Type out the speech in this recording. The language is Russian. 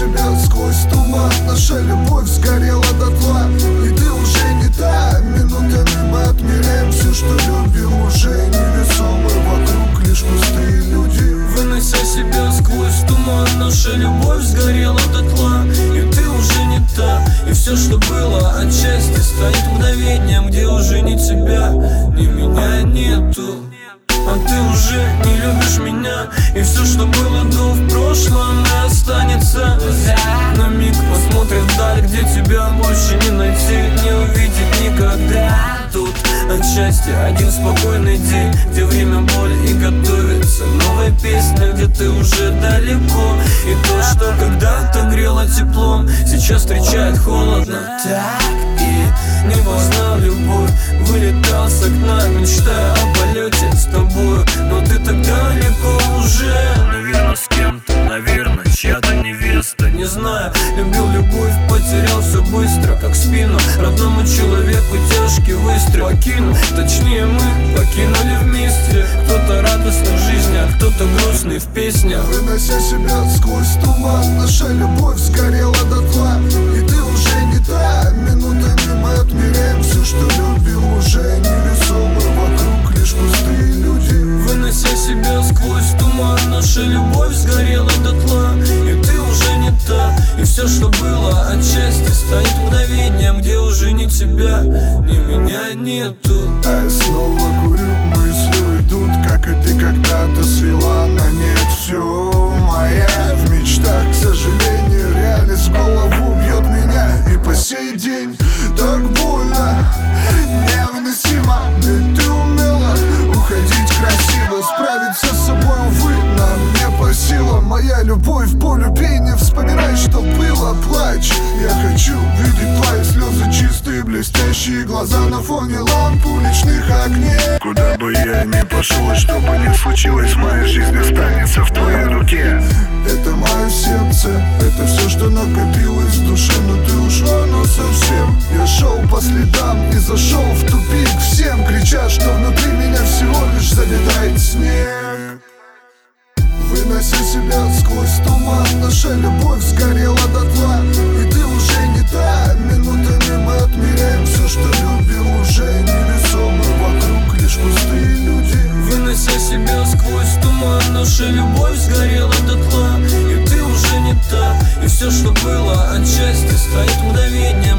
себя сквозь туман. Наша любовь сгорела дотла, и ты уже не та. Минутами мы отмеряем все, что любим, уже невесомы. Вокруг лишь пустые люди. Вынося себя сквозь туман, наша любовь сгорела дотла, и ты уже не та. И все, что было отчасти, станет мгновением, где уже ни тебя, ни меня нету. А ты уже не любишь меня, и все, что было до в прошлом, и останется. На миг посмотрит вдаль, где тебя больше не найти, не увидеть никогда. Тут отчасти один спокойный день, где время боли и готовится новая песня, где ты уже далеко. И то, что когда-то грело теплом, сейчас встречает холодно. Так и не познал любовь, вылетал с окна, мечтая о полете с тобою. Но ты так далеко уже, наверное, с кем-то, наверное, чья-то невеста. Не знаю, любил любовь, потерял все быстро, как спину родному человеку тяжкий выстрел. Покинул, точнее мы покинули вместе. Кто-то радостный в жизни, а кто-то грустный в песнях. Вынося себя сквозь туман, наша любовь сгорела дотла, и ты уже не та. Минутами мы отмеряем все, что любим, уже невесомы. Вокруг лишь пустые люди. Вынося себя сквозь туман, наша любовь сгорела дотла, и ты уже не та. И все, что было отчасти, станет мгновением, где уже ни тебя, ни меня нету. А я снова курю, мысли уйдут, как и ты когда-то свела на нет все моя. В мечтах, к сожалению, реальность в голову бьет меня, и по сей день так больно, невыносимо. Но ты умела уходить красиво, справиться с собой, увы, нам не по силам. Моя любовь, полюби, не вспоминай, что было, плачь. Я хочу видеть твои слезы чистые, блестящие глаза на фоне ламп уличных огней. Куда бы я ни пошел, что бы ни случилось, в моей жизни останется в твоей руке. Это мое сердце, это все, что накопилось в душе. Но ты ушла, но совсем. Я шел по следам и зашел в тупик. Всем кричат, что внутри меня всего лишь заметает снег. Вынося себя сквозь туман, наша любовь сгорела дотла, и ты уже не та. Минутами мы отмеряем все, что любим, уже невесомы. Вокруг лишь пустые люди. Вынося себя сквозь туман, наша любовь сгорела дотла, и ты уже не та. И все, что было отчасти, станет мгновением,